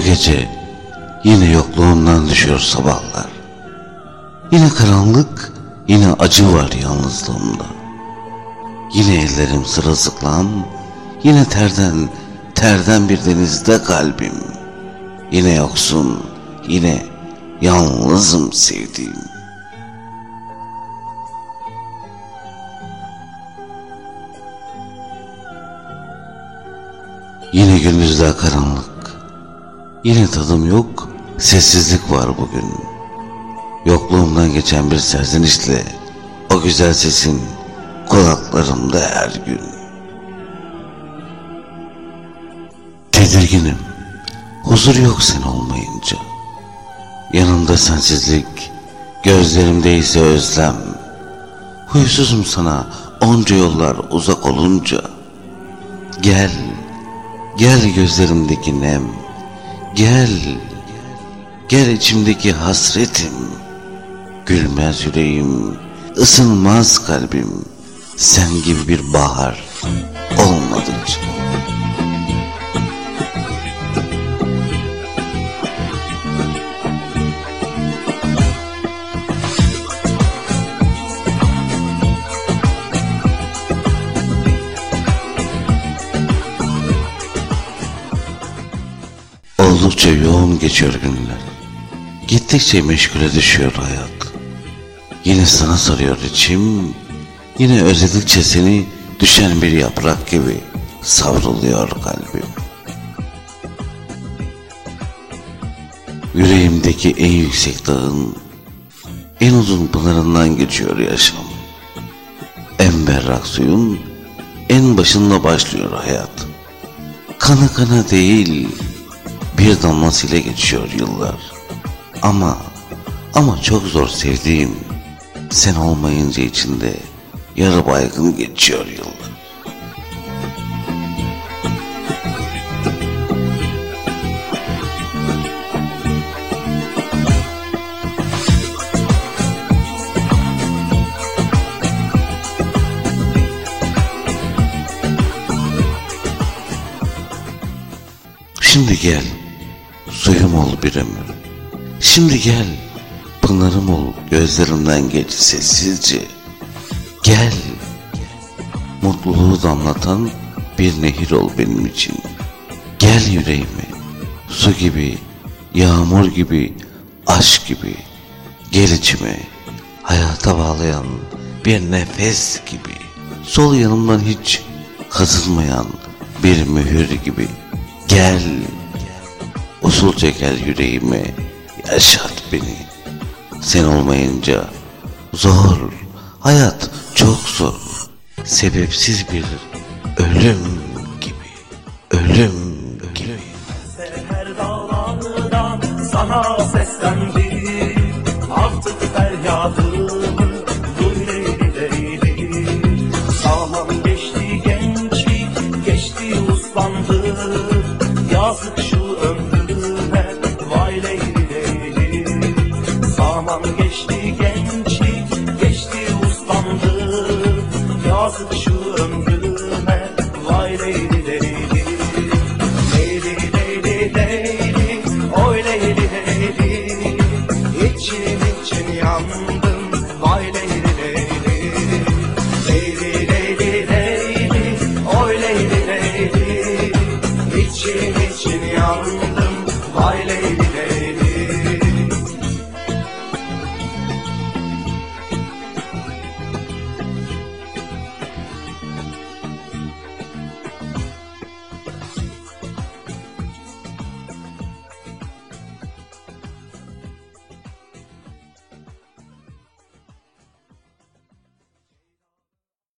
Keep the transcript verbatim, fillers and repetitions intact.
gece yine yokluğundan düşüyor sabahlar. Yine karanlık, yine acı var yalnızlığımda. Yine ellerim sırılsıklam, yine terden, terden bir denizde kalbim. Yine yoksun, yine yalnızım sevdiğim. Yine gündüzler karanlık, yine tadım yok, sessizlik var bugün. Yokluğumdan geçen bir serzenişle o güzel sesin kulaklarımda her gün. Tedirginim, huzur yok sen olmayınca. Yanımda sensizlik, gözlerimde ise özlem. Huysuzum sana onca yollar uzak olunca. Gel, gel gözlerimdeki nem. Gel, gel içimdeki hasretim. Gülmez yüreğim, ısınmaz kalbim. Sen gibi bir bahar olmadıkça. Oldukça yoğun geçiyor günler. Gittikçe meşgule düşüyor hayat. Yine sana sarıyor içim. Yine özledikçe seni düşen bir yaprak gibi savruluyor kalbim. Yüreğimdeki en yüksek dağın, en uzun pınarından geçiyor yaşam. En berrak suyun en başında başlıyor hayat. Kana kana değil, bir damlasıyla geçiyor yıllar. Ama, ama çok zor sevdiğim, sen olmayınca içinde yarı baygın geçiyor yıllar. Şimdi gel, suyum ol bir ömür. Şimdi gel, pınarım ol, gözlerimden geç sessizce. Gel, mutluluğu damlatan bir nehir ol benim için. Gel yüreğime, su gibi, yağmur gibi, aşk gibi. Gel içime, hayata bağlayan bir nefes gibi. Sol yanımdan hiç kazınmayan bir mühür gibi. Gel, usulca gel yüreğime, yaşat beni. Sen olmayınca zor, hayat çok zor. Sebepsiz bir ölüm gibi, ölüm gibi. Her dağlardan sana seslendim, artık feryadımı duy leyli leyli. Zaman geçti gençlik, geçti uslandı, yazık şu ömrüme vay leyli leyli. Zaman geçti gençlik, geçti uslandı, yazık şu ömrüme vay leyli leyli. Leyli leyli leyli, oy leyli leyli, için için yandım.